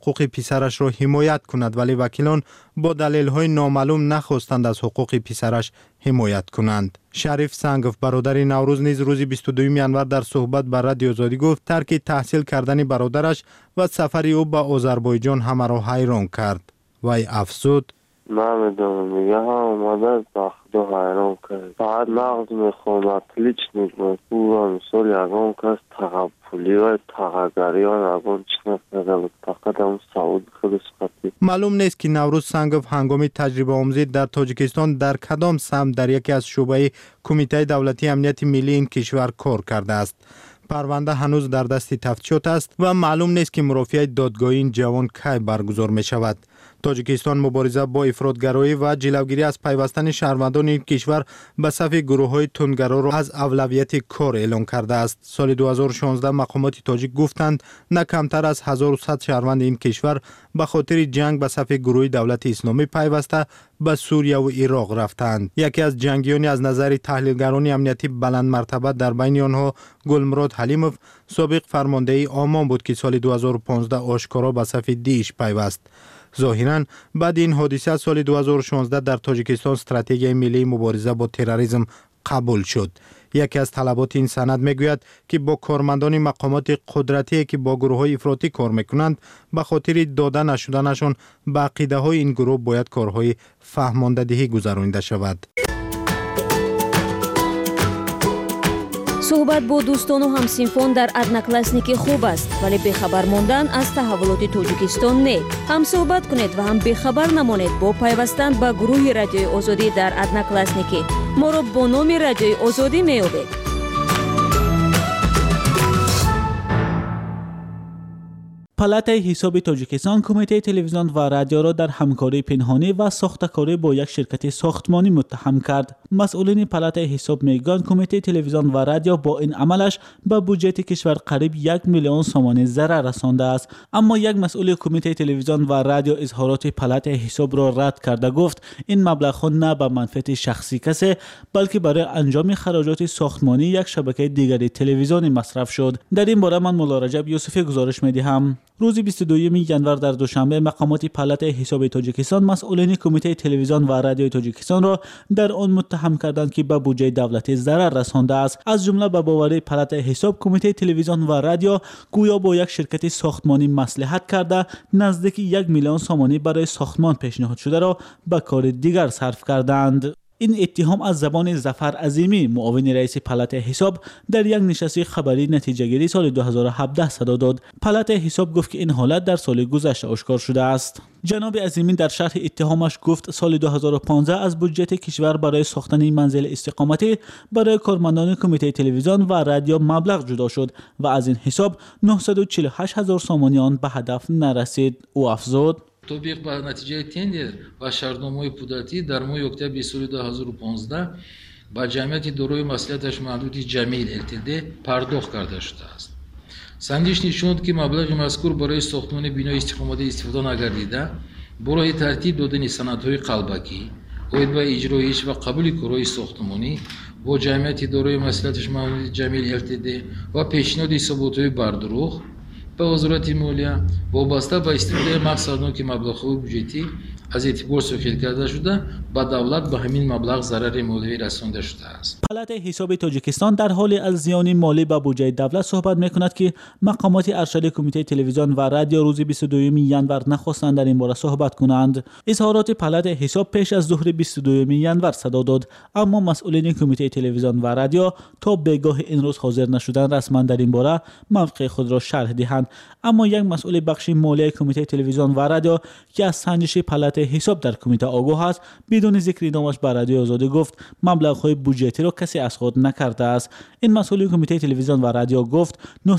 حقوق پسرش را حمایت کند، ولی وکیلان با دلیل‌های نامعلوم نخواستند از حقوق پسرش حمایت کنند. شریف سنگوف برادر نوروز نیز روز 22 ینور در صحبت با رادیو آزادی گفت ترک تحصیل کردن برادرش و سفر او به آذربایجان همه را حیران کرد. وی افزود: نمیدونم میگه اومده با خدا حیران کرد. فقط نقض میخوام اطلیچ نگم پورا مثال یکم کس تقبولی و تقگری و نگم چی نفرده فقط هم سعود خودش خطی. معلوم نیست که نوروز سنگوف هنگامی تجربه آموزی در تاجیکستان در کدام سمت در یکی از شعبه کمیته دولتی امنیت ملی این کشور کار کرده است. پرونده هنوز در دست تفتیشات است و معلوم نیست که مرافعه دادگاهی این جوان کی برگزار می شود. تاجیکستان مبارزه با افراطگرایی و جلوگیری از پیوستن شهروندان این کشور به صف گروه‌های تندگرا را از اولویت کار اعلام کرده است. سال 2016 مقامات تاجیک گفتند نه کمتر از 1100 شهروند این کشور به خاطر جنگ به صف گروه دولت اسلامی پیوسته به سوریه و عراق رفتند. یکی از جنگیان از نظر تحلیلگران امنیتی بلند مرتبه در بین آنها گلمراد حلیموف سابق فرمانده آمان بود که سال 2015 آشکارا به صف دیش پیوست. ظاهراً بعد این حادثه سال 2016 در تاجیکستان استراتژی ملی مبارزه با تروریسم قبول شد. یکی از طلبات این سند میگوید که با کارمندان مقامات قدرتی که با گروه‌های افراطی کار میکنند به خاطر داده نشدنشان به عقیده‌های این گروه باید کارهای فهماندهی گذرانده شود. صحبت با دوستان و همسینفان در ادناکلاسنیکی خوب است، ولی بخبر ماندن از تحولات تاجیکستان نه. هم صحبت کنید و هم بخبر نمانید با پیوستن به گروه رادیوی آزادی در ادناکلاسنیکی. ما را با نام رادیوی آزادی می‌یابید. پالاتای حساب تاجیکستان کمیته تلویزیون و رادیو را در همکاری پنهانی و ساخته‌کاری با یک شرکت ساختمانی متهم کرد. مسئولین پالاتای حساب میگویند کمیته تلویزیون و رادیو با این عملش به بودجه کشور قریب 1 میلیون سوم ضرر رسانده است. اما یک مسئول کمیته تلویزیون و رادیو اظهارات پالاتای حساب را رد کرده گفت این مبلغ نه به منفعت شخصی کسی بلکه برای انجام خراجات ساختمانی یک شبکه دیگری تلویزیونی مصرف شد. در این باره من مولا رجب یوسفی گزارش می‌دهم. روز 22 ینور در دوشنبه مقامات پالاتای حساب تاجیکستان مسئولین کمیته تلویزیون و رادیو تاجیکستان را در آن متهم کردند که به بودجه دولتی ضرر رسانده است. از جمله به باور پالاتای حساب کمیته تلویزیون و رادیو گویا با یک شرکت ساختمانی مصلحت کرده نزدیک 1 میلیون سوم برای ساختمان پیشنهاد شده را به کار دیگر صرف کردند. این اتهام از زبان ظفر عظیمی معاون رئیس پالاتای حساب در یک نشست خبری نتیجه گیری سال 2017 صدا داد. پالاتای حساب گفت که این حالت در سال گذشته آشکار شده است. جناب عظیمی در شرح اتهامش گفت سال 2015 از بودجه کشور برای ساختن منزل استقامتی برای کارمندان کمیته تلویزیون و رادیو مبلغ جدا شد و از این حساب 948,000 سوم آن به هدف نرسید. او افزود طبق به نتیجه تندر و شرطنامه پودتی در ماه اکتبر سال 2015 با جمعیت دارای مصلحتش محدود جمیل التده پرداخت کرده شده است. سندش نشون داد که مبلغ مذکور برای ساختمان بنای استقامتی استفاده نگردیده برای ترتیب دادن سندهای قلبکی، باید به اجرایش و قبول کارهای ساختمانی با جمعیت دارای مصلحتش محدود جمیل التده و پیشنهاد ثبوت‌های بردروغ به وزارت مالیه وابسته به استفاده مقصدناک مبلغ‌های بودجتی از اعتبار سوخته کرده شده به دولت به همین مبلغ ضرر مالی رسانده شده است. پالاتای حساب تاجیکستان در حال از زیان مالی به بودجه دولت صحبت می‌کند که مقامات ارشد کمیته تلویزیون و رادیو روز 22 ینور نخواستند در این باره صحبت کنند. اظهارات پالاتای حساب پیش از ظهر 22 ینور صدا داد، اما مسئولین کمیته تلویزیون و رادیو تا بگاه این روز حاضر نشدند رسما در این باره موقع خود را شرح دهند. اما یک مسئول بخش مالی کمیته تلویزیون و رادیو که از سنجش پالاتای حساب در کمیته آگاه است بدون ذکر نامش به رادیو آزادی گفت مبلغ‌های بودجتی را کسی از خود نکرده است. این مسئول کمیته تلویزیون و رادیو گفت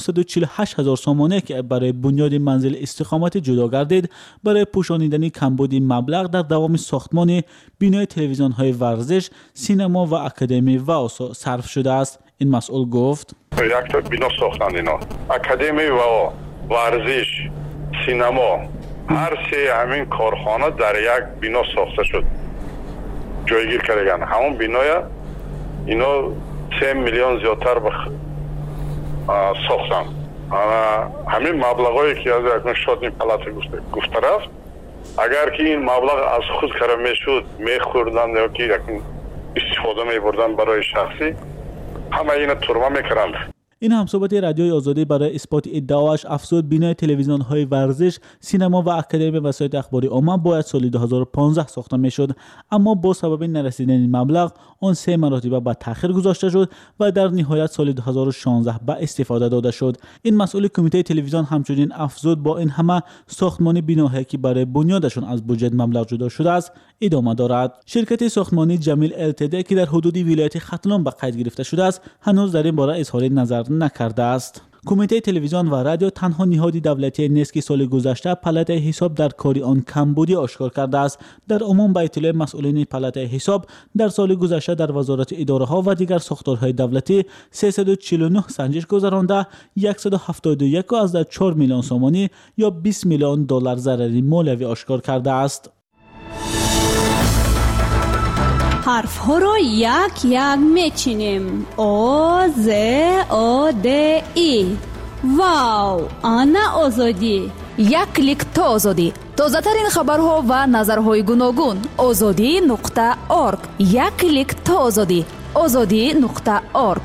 948,000 سوم که برای بنیاد منزل استقامت جدا گردید برای پوشانیدن کمبود مبلغ در دوام ساختمان بنای تلویزیون‌های ورزش، سینما و اکادمی و صرف شده است. این مسئول گفت یک تا بنا ساختند اینا اکادمی و ورزش، سینما، هر سه همین کارخانه در یک بنا ساخته شد جایگیر کردن. همون بنای اینا 3 میلیون زیادتر ساختن. ҳамин маблағҳое ки аз якун шодни палата гуфта рафт, агар ки ин маблағ аз худ кара мешуд, мехӯрдан ёки якун истифода мебурдан барои шахсӣ, ҳама ина турма мекарданд. این همصحبت رادیوی آزادی برای اثبات ادعاش افزود بینای تلویزیون‌های ورزش، سینما و اکادمی وسایل اخباری عامه باید سال 2015 ساخته میشد، اما با سبب نرسیدن این مبلغ آن 3 مرتبه به تأخیر گذاشته شد و در نهایت سال 2016 به استفاده داده شد. این مسئول کمیته تلویزیون همچنین افزود با این همه ساختمان بناهایی که برای بنیادشون از بودجه مبلغ جدا شده است ادامه دارد. شرکت ساختمانی جمیل التد که در حدود ولایت ختلان به قید گرفته شده است هنوز در این باره اظهار نظر نکرده است. کمیته تلویزیون و رادیو تنها نهادی دولتی نیست که سال گذشته پلاتای حساب در کاری آن کمبودی آشکار کرده است. در عموم به اطلاع مسئولین پلاتای حساب در سال گذشته در وزارت اداره ها و دیگر ساختارهای دولتی 349 سنجش گذرانده 171.4 میلیون سومانی یا 20 میلیون دلار ضرری مالیوی آشکار کرده است. حرف ها را یک یک میچینیم. او ز او د ای. واو، آنا آزادی. یک کلیک تا آزادی. تازه ترین خبرها و نظرهای گوناگون. azadi.org. یک کلیک تا آزادی. azadi.org.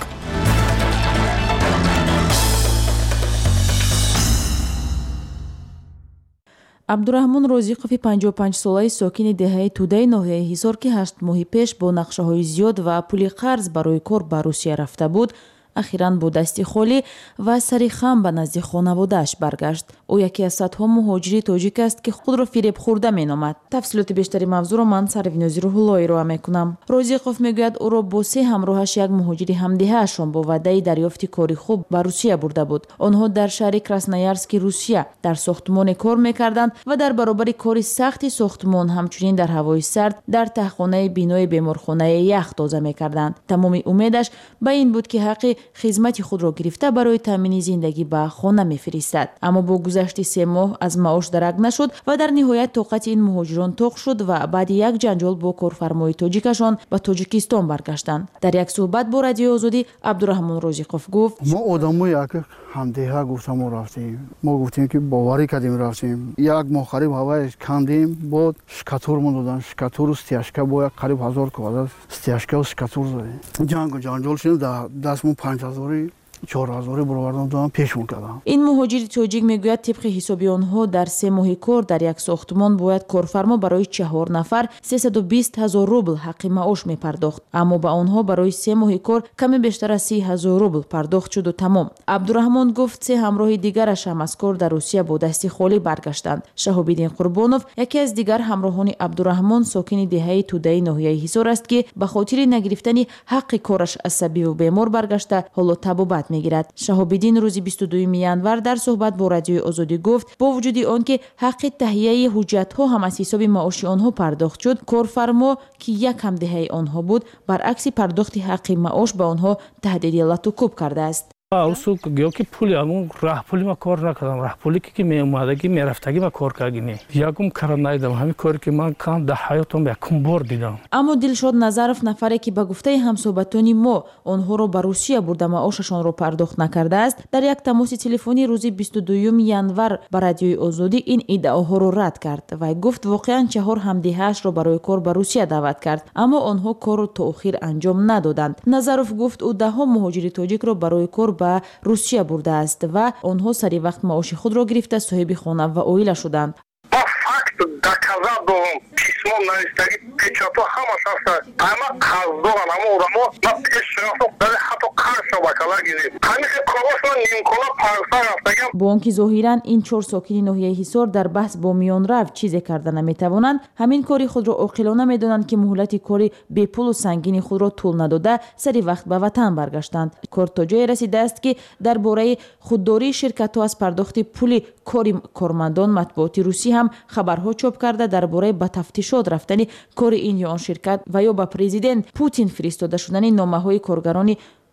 عبدالرحمن розиқови 55 солаи сокини деҳаи Тудаи ноҳияи Ҳисор ки 8 моҳи пеш бо нақшаҳои зиёд ва пули қарз барои кор ба Русия рафта буд, ахиран бо дасти холӣ ва сари хам ба назди хонаводааш баргашт. ӯ яке аз садҳо муҳоҷири тоҷик аст ки худро фиреб хӯрда меномад. тафсилоти бештари мавзӯъро ман Сарвинози Рӯҳуллоҳ ироа мекунам. Розиқов мегӯяд ӯро бо 3 ҳамроҳаш як муҳоҷири ҳамдиҳаашон бо ваъдаи дарёфти кори хуб ба Русия бурда буд. онҳо дар шаҳри Красноярски Русия дар сохтмоне кор мекарданд ва дар баробари кори сахти сохтмон ҳамчунин дар ҳавои сард дар таҳхонаи бинои беморхонаи ях доза мекарданд. тамоми умедаш ба ин буд ки ҳаққи хизмати худро гирифта барои таъмини зиндагӣ ба хона мефиристад. аммо бо гузашти 3 моҳ аз маош дарак нашуд ва дар ниҳоят тоқати ин муҳоҷирон тоқ шуд ва баъди як ҷанҷол бо корфармои тоҷикашон ба Тоҷикистон баргаштанд. дар як суҳбат бо Радиои Озодӣ Абдурахмон Розиқов гуфт: мо одамои як ҳамдиҳа гуфта мо рафтем. мо гуфтем ки боварӣ кардем рафтем. як моҳ қариб ҳавай кандем, бод шкатурмон додан. шкатуру стяжка бо як қариб 1000 квадрат стяжка шкатур задем. ҷангу ҷанҷол шуд, дастмон 5000 4,000 бировардам дам пешмон кардам. ин муҳоҷири тоҷик мегӯяд тибқи ҳисоби онҳо дар 3 моҳи кор дар як сохтмон бояд корфармо барои 4 нафар 320,000 рубл ҳаққи маош мепардохт, аммо ба онҳо барои 3 моҳи кор каме бештар аз 30,000 рубл пардохт шуду тамом. Абдурахмон гуфт 3 ҳамроҳи дигараш ҳам аз кор дар Русия бо дасти холӣ баргаштанд. Шаҳобиддин Қурбонов яке аз дигар ҳамроҳони Абдурахмон сокини деҳаи Тудаи ноҳияи Ҳисор аст ки ба хотири нагирифтани ҳаққи кораш асабиву бемор баргашта ҳоло табобат мегирад. Шаҳобиддин рӯзи 22 январ дар суҳбат бо Радиои Озодӣ гуфт бо вуҷуди он ки ҳаққи таҳияи ҳуҷҷатҳо ҳам аз ҳисоби маоши онҳо пардохт шуд, корфармо ки як ҳамдиҳаи онҳо буд баръакси пардохти ҳаққи маош ба онҳо таҳдиди латукуб кардааст. усу гӯки пули амун раҳпули ма кор накардам. раҳпули ки меомадаги мерафтаги ма кор кардини ягум кара найдам. ҳамин коре ки ман кам дар ҳаётам якум бор дидам. аммо Дилшод Назаров нафаре ки ба гуфтаи ҳамсоҳбатони мо онҳоро ба Русия бурда маошашонро пардохт накардааст, дар як тамоси телефонӣ рӯзи 22 январ ба Радиои Озодӣ ин иддаоҳоро рад кард. Вай гуфт воқеан 4 ҳамдиҳаашро барои кор ба Русия даъват кард, аммо онҳо корро то охир анҷом надоданд. Назаров гуфт ӯ даҳҳо муҳоҷири тоҷикро барои кор ба Русия бурдааст ва онҳо сари вақт маоши худро гирифта соҳиби хона ва оила шуданд. ба факт доказат дорам, письмо навистаги печато ҳамаш аста. ҳама қарз доран, ҳама одамо ма пеш шафоф даде ҳатто қарзшо ба кала гирем. ҳамин қорашо нимкола парса рафтагам. бо он ки зоҳиран ин 4 сокини ноҳияи Ҳисор дар баҳс бо миёнрав чизе карда наметавонанд, ҳамин кори худро оқилона медонанд ки муҳлати кори бепулу сангини худро тӯл надода сари вақт ба ватан баргаштанд. кор то ҷое расидааст ки дар бораи худдории ширкатҳо аз пардохти пули кори кормандон матбуоти русӣ ҳам хабарҳо чоп карда дар бораи ба тафтишот рафтани кори ин ё он ширкат ва ё ба президент Путин фиристода шудани номаҳои коргарони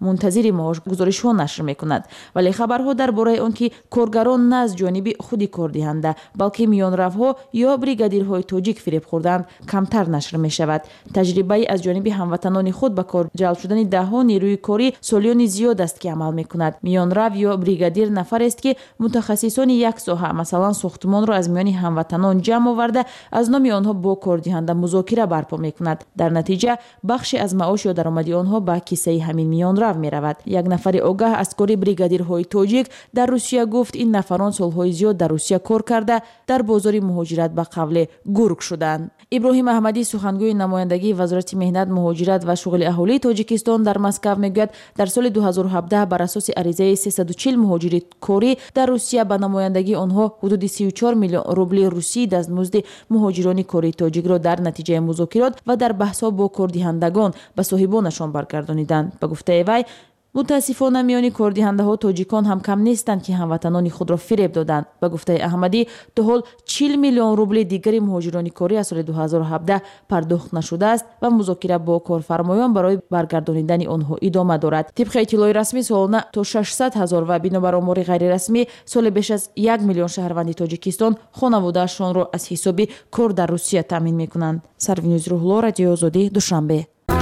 мунтазири маош гузоришҳо нашр мекунад, вале хабарҳо дар бораи он ки коргарон на аз ҷониби худи кордиҳанда балки миёнравҳо ё бригадирҳои тоҷик фиреб хӯрданд камтар нашр мешавад. таҷрибаи аз ҷониби ҳамватанони худ ба кор ҷалб шудани даҳҳо нерӯи корӣ солиёни зиёд аст ки амал мекунад. миёнрав ё бригадир нафарест ки мутахассисони як соҳа масалан сохтмонро аз миёни ҳамватанон ҷамъ оварда аз номи онҳо бо кордиҳанда музокира барпо мекунад. дар натиҷа бахше аз маош ё даромади онҳо ба киссаи ҳамин миёнрав меравад. як нафари огаҳ аз кори бригадирҳои тоҷик дар русия гуфт ин нафарон солҳои зиёд дар русия кор карда дар бозори муҳоҷират ба қавле гург шуданд. иброҳим аҳмадӣ сухангӯи намояндагии вазорати меҳнат муҳоҷират ва шуғли аҳолии тоҷикистон дар Москав мегӯяд дар соли 2017 бар асоси аризаи 340 муҳоҷири корӣ дар русия ба намояндагии онҳо ҳудуди 34 миллион рубли русӣ дастмузди муҳоҷирони кории тоҷикро дар натиҷаи музокирот ва дар баҳсҳо бо кордиҳандагон ба соҳибонашон баргардониданд. ба гуфтаи вай мутаассифона миёни кордиҳандаҳо тоҷикон ҳам кам нестанд ки ҳамватанони худро фиреб доданд. ба гуфтаи аҳмадӣ то ҳол 40 миллион рубли дигари муҳоҷирони корӣ аз соли 2017 пардохт нашудааст ва музокира бо корфармоён барои баргардонидани онҳо идома дорад. тибқи иттилои расмӣ солона то 600 000 ва бинобар омори ғайрирасмӣ соли беш аз 1 миллион шаҳрванди тоҷикистон хонаводаашонро аз ҳисоби кор дар русия таъмин мекунанд. Сарвинуз Рӯҳло, Радиои Озодӣ, Душанбе.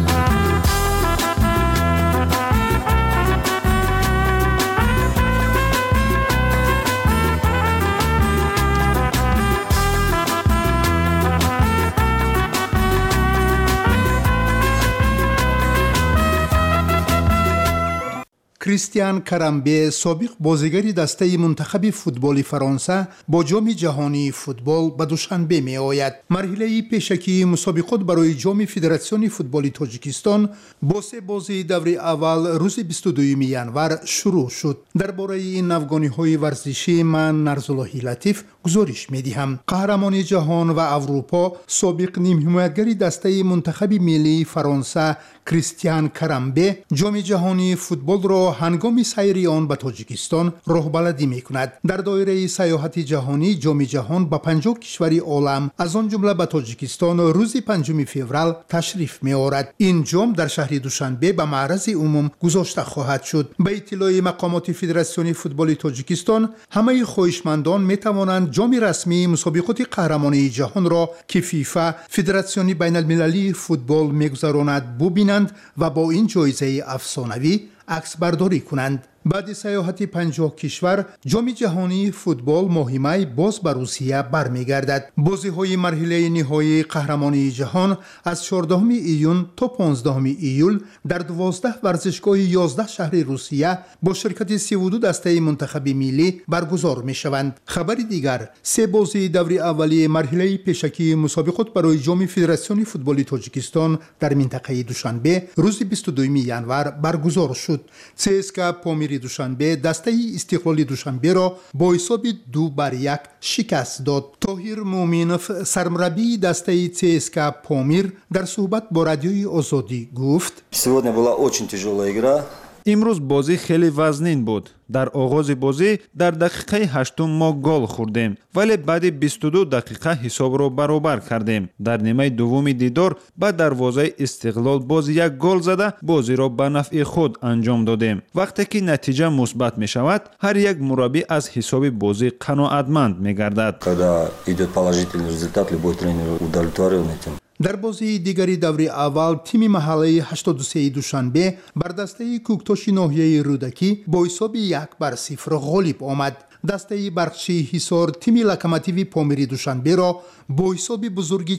کریستیان کرامبه سابق بازیگر دسته منتخب فوتبال فرانسه با جام جهانی فوتبال به دوشنبه می آید. مرحله پیشکی مسابقات برای جام فدراسیون فوتبال تاجیکستان با سه بازی دور اول روز 22 ینور شروع شد. درباره این افغانی‌های ورزشی من نرزاللهی لطیف گزارش می‌دهم. قهرمان جهان و اروپا سابق نیم حمایتگر دسته منتخب ملی فرانسه کریستیان کرامبه جام جهانی فوتبال را هنگام سیر آن به تاجیکستان راهبردی می‌کند. در دایره سیاحت جهانی جام جهان به 50 کشور عالم از آن جمله به تاجیکستان روز 5 فوریه تشریف می‌آورد. این جام در شهر دوشنبه به معرض عموم گذاشته خواهد شد. به اطلاع مقامات فدراسیون فوتبال تاجیکستان همه خواهشمندان می‌توانند جام رسمی مسابقات قهرمانی جهان را که فیفا فدراسیون بین‌المللی فوتبال می‌گذراند ببینند و با این جایزه افسانه‌ای عکس برداری کنند. بعد سیاحت 50 کشور جام جهانی فوتبال ماه باز به روسیه برمیگردد. بازی‌های مرحله نهایی قهرمانی جهان از 14 ایون تا 15 ایول در 12 ورزشگاه 11 شهر روسیه با شرکت 32 دسته منتخب ملی برگزار می‌شوند. خبر دیگر، سه بازی دور اولیه مرحله پیشکی مسابقات برای جام فدراسیون فوتبال تاجیکستان در منطقه دوشنبه روز 22 ینور برگزار شد. CSKA پامیر دوشنبه دسته استقلال دوشنبه را با حساب 2-1 شکست داد. طاهر مومنوف سرمربی دسته CSKA پامیر در صحبت با رادیوی آزادی گفت: Сегодня была очень тяжелая игра. امروز بازی خیلی وزنین بود. در آغاز بازی در دقیقه 8 ما گل خوردیم ولی بعد 22 دقیقه حساب را برابر کردیم. در نیمه دوم دیدار به دروازه استقلال باز یک گل زده بازی را به نفع خود انجام دادیم. وقتی که نتیجه مثبت می شود هر یک مربی از حساب بازی قناعتمند می گردد. Когда идет положительный результат, любой тренер удовлетворен этим. در بازی دیگری دور اول تیم محله 83 دوشنبه بر دسته کوکتاش ناحیه رودکی با حساب 1-0 غالب آمد. دسته برقچی حصار تیم لوکوموتیو پامیری دوشنبه را با حساب بزرگی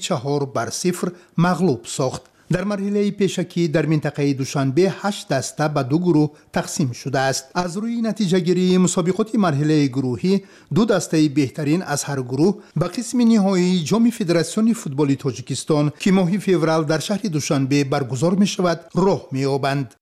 4-0 مغلوب ساخت. در مرحله پیشکی در منطقه دوشنبه 8 دسته به 2 گروه تقسیم شده است. از روی نتیجه گیری مسابقات مرحله گروهی 2 دسته بهترین از هر گروه به قسم نهایی جام فدراسیون فوتبال تاجیکستان که ماه فوریه در شهر دوشنبه برگزار می شود راه می یابند.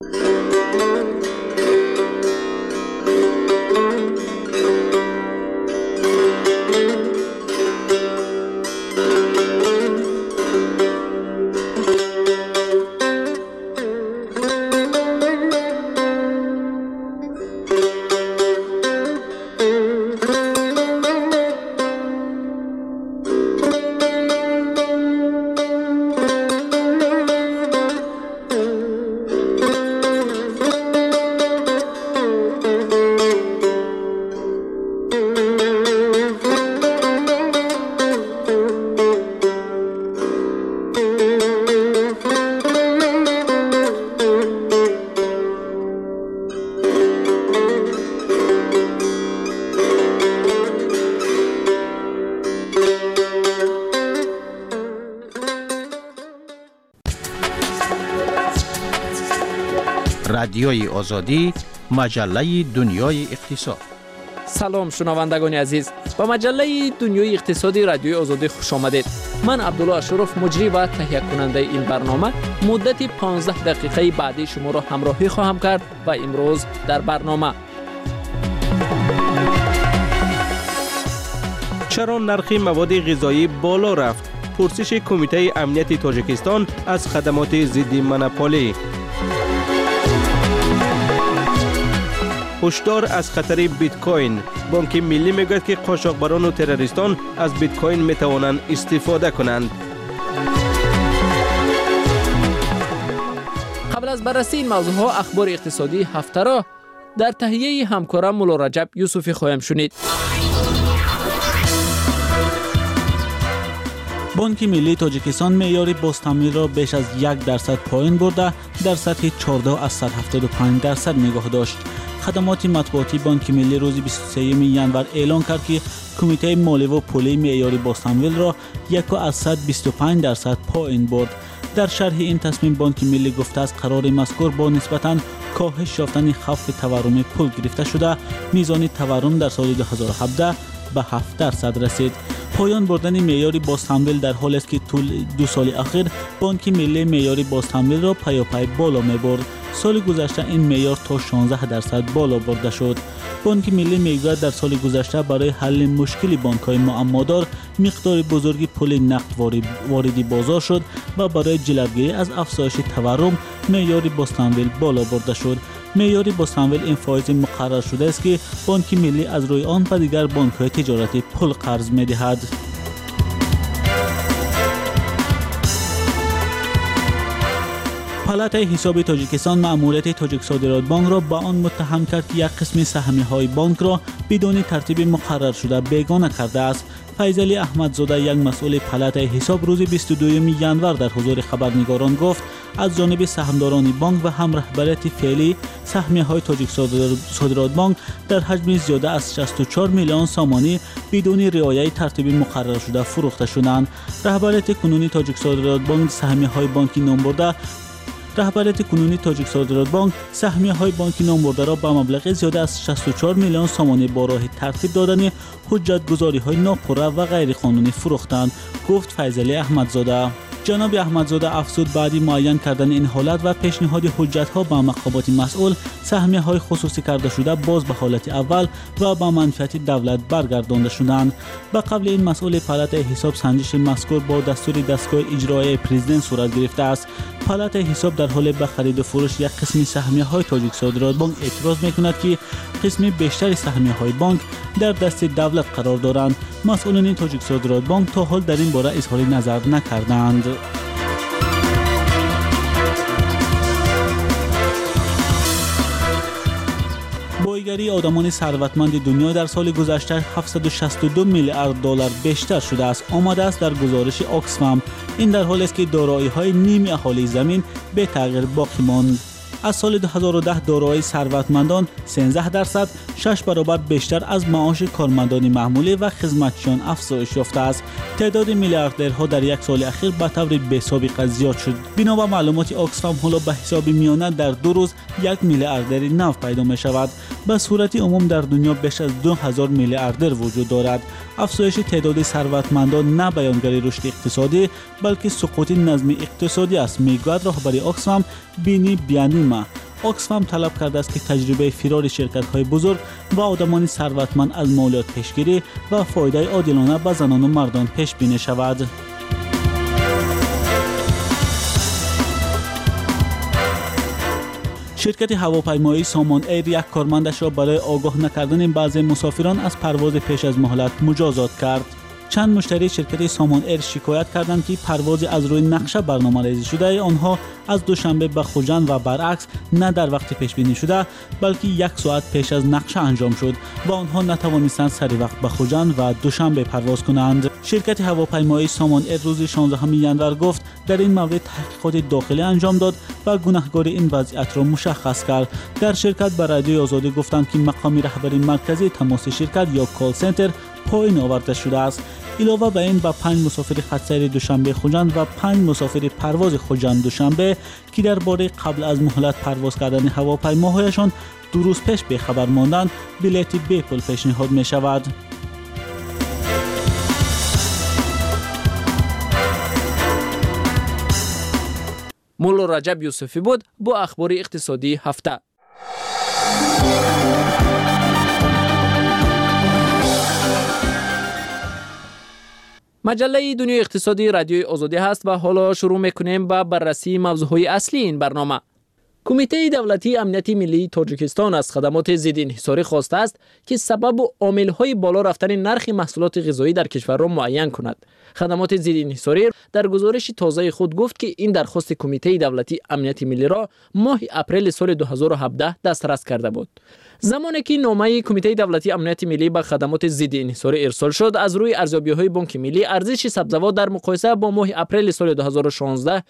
رادیوی آزادی، مجله دنیای اقتصاد. سلام شنوندگان عزیز، به مجله دنیای اقتصادی رادیوی آزادی خوش آمدید. من عبدالله اشرف، مجری و تهیه کننده این برنامه، مدت 15 دقیقه بعدی شما را همراهی خواهم کرد و امروز در برنامه: چرا نرخ مواد غذایی بالا رفت؟ پرسش کمیته امنیت تاجیکستان از خدمات ضد مونوپولی. هشدار از خطر بیت کوین. بانک ملی میگوید که قاچاقبران و تروریستان از بیت کوین میتوانند استفاده کنند. قبل از بررسی این موضوعها، اخبار اقتصادی هفته را در تهیه همکارم مولا رجب یوسفی خواهیم شنید. بانک ملی تاجیکستان معیار بازتمویل را بیش از 1% پایین برده در سطح 14 از 175% نگاه داشت. خدمات مطبوعاتی بانک ملی روز 23 ژانویه اعلام کرد که کمیته مالی و پولی معیار بازتمویل را 1.25% پایین برد. در شرح این تصمیم بانک ملی گفته است قرار مذکور با نسبتاً کاهش یافتن خوف تورم پول گرفته شده، میزان تورم در سال 2017 به 7% رسید. پایان بردن معیار بازتمویل در حالی است که طول 2 سال اخیر بانک ملی معیار بازتمویل را پیاپی بالا می‌برد. سال گذشته این معیار تا 16% بالا برده شد. بانک ملی میگوید در سال گذشته برای حل مشکل بانک‌های معمادار مقدار بزرگی پول نقد واردی بازار شد و برای جلوگیری از افزایش تورم معیار بازتمویل بالا برده شد. معیار بازتمویل این فایز مقرر شده است که بانک ملی از روی آن به دیگر بانک‌های تجارتی پول قرض می‌دهد. پالات حساب تاجیکستان مأموریت تاجیک صادرات بانک را با آن متهم کرد که یک قسم سهمیه‌های بانک را بدون ترتیب مقرر شده بیگانه کرده است. فیضعلی احمدزاده، یک مسئول پالات حساب، روز 22 ژانویه در حضور خبرنگاران گفت از جانب سهامداران بانک و هم رهبریت فعلی سهمیه‌های تاجیک صادرات بانک در حجم زیاده از 64 میلیون سامانی بدون رعایت ترتیب مقرر شده فروخته شدند. رهبریت کنونی تاجیک صادرات بانک سهمیه‌های بانکی نام برده را به مبلغ زیاده از 64 میلیون سامانی با راه ترتیب دادن حجت‌گذاری‌های ناپوره و غیرقانونی فروختند، گفت فیضعلی احمدزاده. جناب احمدزاده افزود بعدی معین کردن این حالت و پیشنهاد حجت‌ها به مقامات مسئول، سهمیه‌های خصوصی کرده شده باز به حالت اول و به منفعت دولت برگردانده شدند. به قبل این مسئول پالات حساب سنجش مذکور با دستور دستگاه اجرایی پرزیدنت صورت گرفته است. پالات حساب در حال به خرید و فروش یک قسم سهمیه‌های تاجیک صادرات بانک اعتراض می‌کند که قسم بیشتر سهمیه‌های بانک در دست دولت قرار دارند. مسئولان تاجیک صادرات بانک تا حال در این باره اظهار نظر نکردند. بایگری آدمان ثروتمند دنیا در سال گذشته 762 میلیارد دلار بیشتر شده است، آمده است در گزارش آکسفم. این در حالی است که دارایی‌های نیم اهالی زمین به تغییر باقی ماند. از سال 2010 دارایی ثروتمندان 13%، 6 برابر بیشتر از معاش کارمندان معمولی و خدمتچیان افزایش یافته است. تعداد میلیاردرها در یک سال اخیر به طور بی‌سابقه زیاد شد. بنا به معلومات آکسفم حالا به حساب میانه در 2 روز 1 میلیاردر نو پیدا می شود. به صورت عموم در دنیا بیش از 2000 میلیاردر وجود دارد. افزایش تعداد ثروتمندان نه بیانگر رشد اقتصادی بلکه سقوط نظم اقتصادی است، میگوید رهبر آکسفم بینی بیانیما. آکسفم طلب کرده است که تجربه فرار شرکت‌های بزرگ و آدمان ثروتمند از مالیات پیشگیری و فایده عادلانه به زنان و مردان پیش بینی شود. شرکت هواپیمایی سامان ایر یک کارمندش را برای آگاه نکردن بعضی مسافران از پرواز پیش از مهلت مجازات کرد. چند مشتری شرکت سامان ایر شکایت کردند که پرواز از روی نقشه برنامه‌ریزی شده آنها از دوشنبه به خوجند و برعکس نه در وقت پیش بینی شده بلکه 1 ساعت پیش از نقشه انجام شد و آنها نتوانستند سری وقت به خوجند و دوشنبه پرواز کنند. شرکت هواپیمایی سامان ایر روز 16 ژانویه گفت در این مورد تحقیقات داخلی انجام داد و گناهکار این وضعیت را مشخص کرد. در شرکت به رادیوی آزادی گفتند که مقام رهبری مرکزی تماس شرکت یا کال سنتر پایین آورده شده است. علاوه بر این با 5 مسافر خط سیر دوشنبه خوجند و 5 مسافر پرواز خوجند دوشنبه که درباره قبل از مهلت پرواز کردن هواپیماهایشان 2 روز پیش به خبر ماندند بلیط بی پول پیشنهاد می شود. مولا رجب یوسفی بود با اخبار اقتصادی هفته. مجله دنیای اقتصادی رادیوی آزادی هست و حالا شروع میکنیم با بررسی موضوعهای اصلی این برنامه. کمیته دولتی امنیت ملی تاجیکستان از خدمات ضد انحصاری خواسته است که سبب و عامل‌های بالا رفتن نرخ محصولات غذایی در کشور را معین کند. خدمات ضد انحصاری در گزارش تازه خود گفت که این درخواست کمیته دولتی امنیت ملی را ماه اپریل سال 2017 دسترس کرده بود. زمانی که نامه کمیته دولتی امنیت ملی به خدمات ضد انحصاری ارسال شد، از روی ارزیابی‌های بانک ملی ارزش سبزیجات در مقایسه با ماه اپریل سال 2016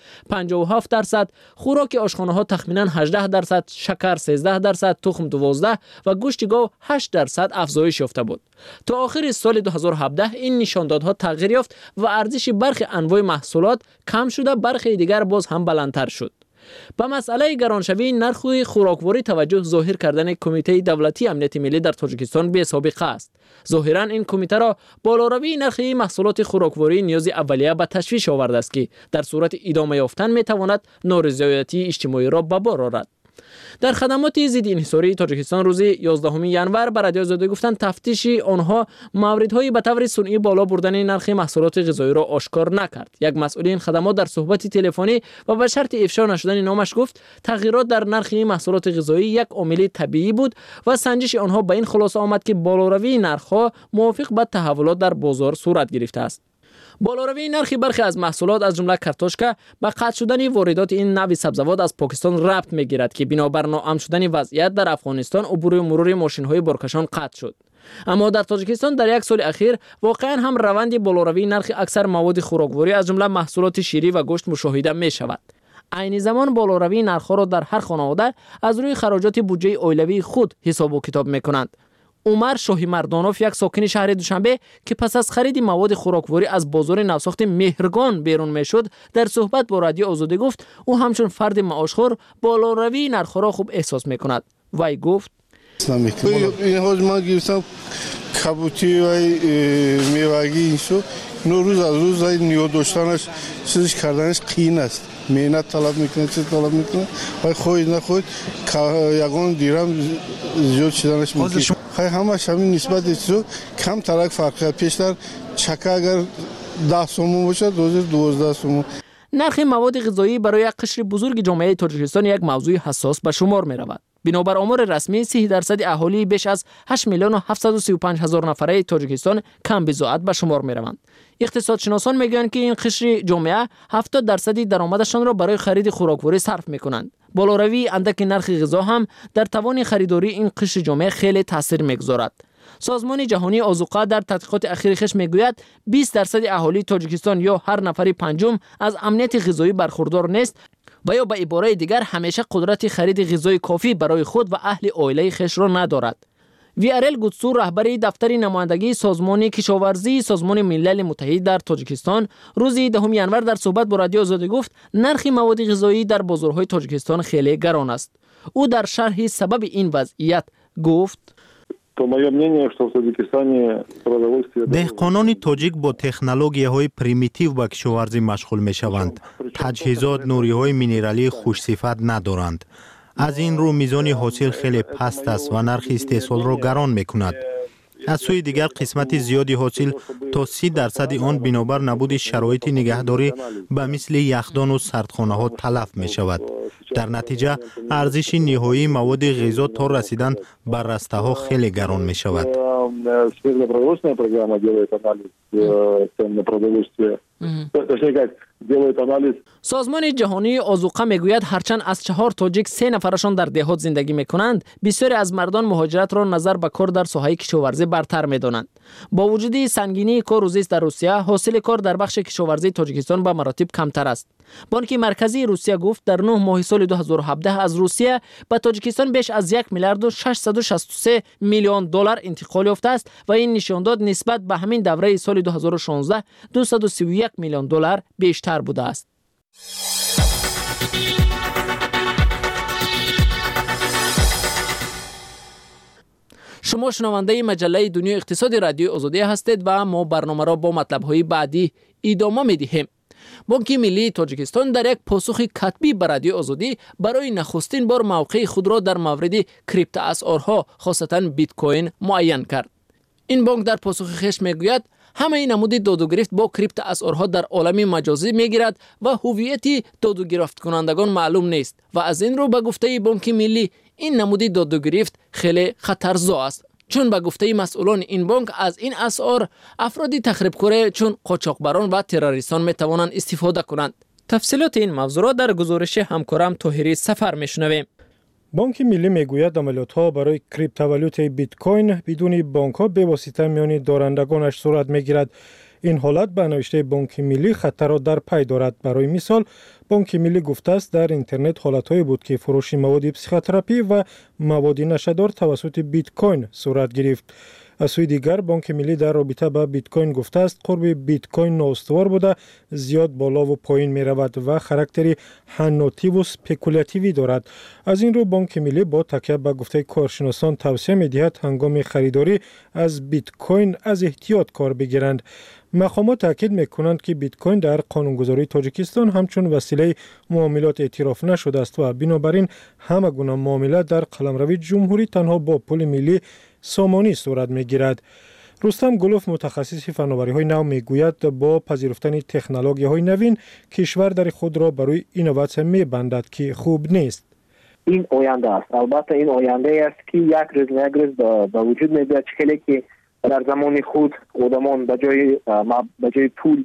57%، خوراک آشخانه‌ها تخمیناً 18%، شکر 13%، تخم 12% و گوشت گاو 8% افزایش یافته بود. تا آخر سال 2017 این نشاندادها تغییر یافت و ارزش برخی انواع محصولات کم شده، برخی دیگر باز هم بلندتر شد. به مسئله گرانشوی نرخ خوراکواری توجه ظاهر کردن کمیته دولتی امنیت ملی در تاجیکستان بی سابقه است. ظاهرا این کمیته را بالاروی نرخ محصولات خوراکواری نیاز اولیه به تشویش آورده است که در صورت ادامه یافتن می تواند نارضایتی اجتماعی را به بار آورد. در خدمات ضد انحصاری تاجیکستان روز 11 ینور به رادیو آزادی گفتند تفتیش آنها موردهای به طور صنعی بالا بردن نرخ محصولات غذایی را آشکار نکرد. یک مسئول این خدمات در صحبت تلفنی و به شرط افشا نشدن نامش گفت تغییرات در نرخ محصولات غذایی یک عامل طبیعی بود و سنجش آنها به این خلاصه آمد که بالاروی نرخ‌ها موافق با تحولات در بازار صورت گرفته است. بالاروی نرخ برخی از محصولات از جمله کارتوشکا به قطع شدن واردات این نوع سبزیجات از پاکستان ربط می‌گیرد که بنابر ناامن شدن وضعیت در افغانستان عبور و مرور ماشین‌های بارکشان قطع شد. اما در تاجیکستان در یک سال اخیر واقعا هم روند بالاروی نرخ اکثر مواد خوراکواری از جمله محصولات شیری و گوشت مشاهده می‌شود. عین زمان بالاروی نرخ‌ها را در هر خانواده از روی خراجات بودجه اولیوی خود حساب و کتاب می‌کنند. عمر شاهی مردانوف، یک ساکن شهر دوشنبه که پس از خرید مواد خوراکواری از بازار نوساخت مهرگان بیرون میشد، در صحبت با رادیو آزادی گفت او همچون فرد معاشخور بالاروی نرخ را خوب احساس میکند. وی گفت این روز ما گرفتم کبوتی و میوگی اینشو روز از روز نیو داشتنش چیزش کردنش قین است. مهنت طلب میکنه، چه طلب میکنه و خود نخود یگان دیرم زیاد شدنش ممکن. خیلی همش همین نسبت ایشو کم ترک فرقه. پیشتر چکه اگر 10 سومون باشه 12 سومون. نرخ مواد غذایی برای یک قشر بزرگ جامعه تاجیکستان یک موضوع حساس به شمار می رود. بنابر آمار رسمی 30% اهالی بیش از 8 میلیون و 735 هزار نفره تاجیکستان کم بضاعت به شمار می روند. اقتصادشناسان میگویند که این قشر جامعه 70% درآمدشان را برای خرید خوراکواری صرف میکنند. بالاروی اندک نرخ غذا هم در توان خریداری این قشر جامعه خیلی تاثیر میگذارد. سازمان جهانی آذوقه در تحقیقات اخیر خود میگوید 20% اهالی تاجیکستان یا هر نفر پنجم از امنیت غذایی برخوردار نیست و یا به عباره دیگر همیشه قدرت خرید غذای کافی برای خود و اهل عائله خویش را ندارد. ویارل گوتسو، رهبر دفتر نمایندگی سازمان کشاورزی سازمان ملل متحد در تاجیکستان، روز 10 ینور در صحبت با رادیو آزادی گفت نرخ مواد غذایی در بازارهای تاجیکستان خیلی گران است. او در شرح سبب این وضعیت گفت دهقانان تاجیک با تکنولوژی‌های پریمیتیو به کشاورزی مشغول می‌شوند. تجهیزات نوری‌های مینرالی خوش‌صفت ندارند. از این رو میزان حاصل خیلی پست است و نرخ استحصال را گران می‌کند. از سوی دیگر قسمت زیادی حاصل تا 30% آن بنابر نبود شرایط نگهداری به مثل یخدان و سردخانه‌ها تلف می‌شود. در نتیجه ارزش نهایی مواد غذا تا رسیدن به رسته‌ها خیلی گران می‌شود. делает анализ. سازمان جهانی آذوقه میگوید هرچند از 4 تاجیک 3 نفرشان در دهات زندگی میکنند، بسیاری از مردان مهاجرت را نظر به کار در ساحه کشاورزی برتر میدانند. با وجود سنگینی کار و زیست در روسیه، حاصل کار در بخش کشاورزی تاجیکستان به مراتب کمتر است. بانک مرکزی روسیه گفت در 9 ماه سال 2017 از روسیه به تاجیکستان بیش از 1 میلیارد و 663 میلیون دلار انتقال یافته است و این نشان داد نسبت به همین دوره سال 2016 231 میلیون دلار بیشتر بوده است. شما شنونده مجله دنیای اقتصادی رادیو آزادی هستید و ما برنامه را با مطلب‌های بعدی ادامه می‌دهیم. بانک ملی تاجیکستان در یک پاسخ کتبی به رادیو آزادی برای نخستین بار موقع خود را در مورد کریپتو اسعارها خاصتاً بیت کوین معین کرد. این بانک در پاسخ خویش میگوید همه نمود داد و گرفت با کریپتو اسعارها در عالم مجازی میگیرد و هویت داد و گرفت کنندگان معلوم نیست و از این رو به گفته بانک ملی این نمود داد و گرفت خیلی خطرزا است، چون به گفته مسئولان این بانک از این اسعار افرادی تخریبکار چون قاچاقبران و تروریستان میتوانند استفاده کنند. تفصیلات این موضوع را در گزارش همکارم طاهری سفر میشنویم. بانک ملی میگوید عملیات‌ها برای کریپتووالوت بیت کوین بدون بانک‌ها به واسطه میان دارندگانش صورت میگیرد. این حالت به نوشته بانک ملی خطر را در پی دارد. برای مثال بانک ملی گفته است در اینترنت حالت‌هایی بود که فروش مواد پسیخوتراپی و مواد نشه‌دار توسط بیت کوین صورت گرفت. از سوی دیگر بانک ملی در رابطه با بیت کوین گفته است قرب بیت کوین نااستوار بوده، زیاد بالا و پایین می رود و خاراکتری حناتی و سپکولاتیوی دارد. از این رو بانک ملی با تکیه به گفته کارشناسان توصیه می دهد هنگام خریداری از بیت کوین از احتیاط کار بگیرند. مقامات تاکید میکنند که بیت کوین در قانونگذاری تاجیکستان همچون وسیله معاملات اعتراف نشده است و بنابراین همه گونه معامله در قلمرو جمهوری تنها با پول ملی سامانی صورت میگیرد. رستم گلوف متخصص فناوری‌های نو میگوید با پذیرفتن تکنولوژی‌های نوین کشور در خود را برای اینوواسیون میبندد که خوب نیست. این آینده است. البته این آینده است که یک روز به وجود میاد که در زمان خود آدمان به جای پول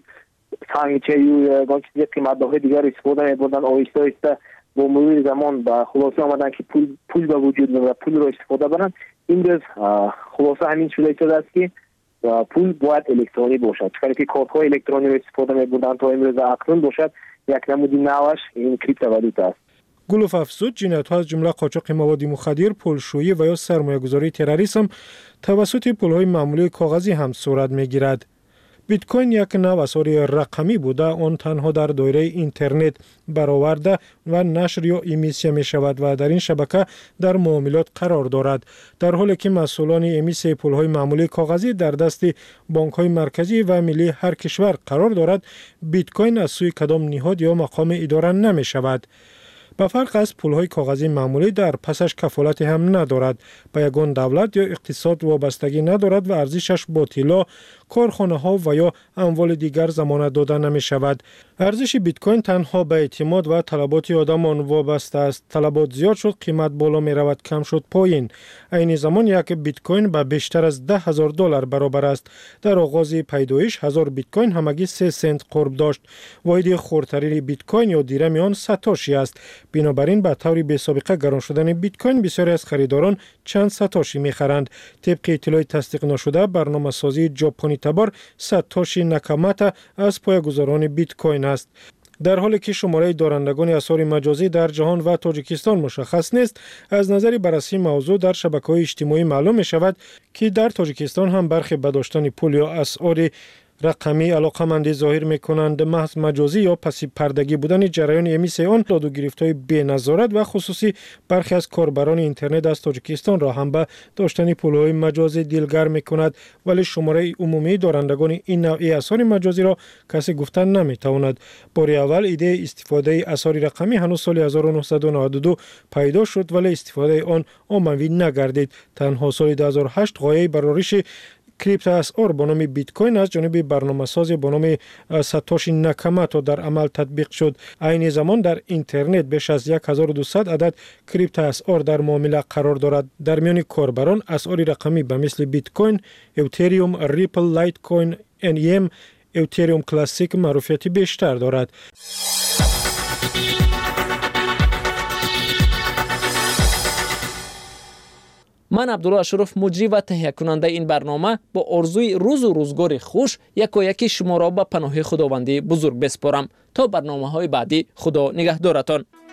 سنگچه یا چیزی قیمت‌های دیگر استفاده می‌بردن، آهسته آهسته با مرور زمان به خلاصه آمدن که پول به وجود و پول را استفاده برند. این روز خلاصه همین شده است که پول باید الکترونی باشد، چون که کارت‌های الکترونی را استفاده می‌بردن تا امروز اکنون باشد. یک نمودی نوش این کریپتووالوت است. گلوف افزود جنایت‌ها از جمله قاچاق مواد مخدر، پولشویی و یا سرمایه‌گذاری تروریسم توسط پول‌های معمولی کاغذی هم صورت می‌گیرد. بیت کوین یک نوع اسعار رقمی بوده، آن تنها در دایره اینترنت برآورده و نشر یا امیسیه می شود و در این شبکه در معاملات قرار دارد، در حالی که مسئولان امیسیه پول‌های معمولی کاغذی در دست بانک‌های مرکزی و ملی هر کشور قرار دارد. بیت کوین از سوی کدام نهاد یا مقام اداره نمی شود. به فرق از پول‌های کاغذی معمولی در پسش کفالت هم ندارد، به یگان دولت یا اقتصاد وابستگی ندارد و ارزشش با طلا، کارخانه‌ها و یا اموال دیگر ضمانت داده نمی شود. ارزش بیت کوین تنها به اعتماد و طلبات آدمان وابسته است. طلبات زیاد شد، قیمت بالا می رود، کم شد پایین. عین زمان یک بیت کوین به بیشتر از $10,000 برابر است. در آغاز پیدایش 1000 بیت کوین همگی 3 سنت قرب داشت. واحد خردترین بیت کوین یا دیرم آن ساتوشی است. بنابراین به طور بی سابقه گران شدن بیت کوین بسیاری از خریداران چند ساتوشی می‌خرند. طبق اطلاع تصدیق نشده برنامه‌سازی ژاپنی تبار ساتوشی ناکاماتا از پایه‌گذاران بیت کوین است. در حالی که شماره دارندگان اسعار مجازی در جهان و تاجیکستان مشخص نیست، از نظر بررسی موضوع در شبکه‌های اجتماعی معلوم می‌شود که در تاجیکستان هم برخی به داشتن پول یا اسعار رقمی علاقمندی ظاهر می‌کنند. محض مجازی یا پسی پردگی بودن جریان امیسیه آن داد و گرفت‌های بی‌نظارت و خصوصی برخی از کاربران اینترنت از تاجیکستان را هم به داشتن پول‌های مجازی دلگرم می‌کند، ولی شماره عمومی دارندگان این نوع اسعار مجازی را کسی گفتن نمی‌تواند. بار اول ایده استفاده اسعار رقمی هنوز سال 1992 پیدا شد، ولی استفاده آن عمومی نگردید. تنها سال 2008 غایه برآورش کریپتو اسعار با نام بیت کوین از جانب برنامه‌ساز با نام ساتوشی ناکاماتا در عمل تطبیق شد. عین زمان در اینترنت بیش از 1200 عدد کریپتو اسعار در معامله قرار دارد. در میان کاربران اسعار رقمی به مثل بیت کوین، اتریوم، ریپل، لایت کوین، NEM، اتریوم کلاسیک معروفیت بیشتر دارد. من عبدالله اشرف مجری و تهیه کننده این برنامه با آرزوی روز و روزگار خوش یکی شما را به پناه خداوندی بزرگ بسپارم تا برنامه‌های بعدی. خدا نگهدارتان.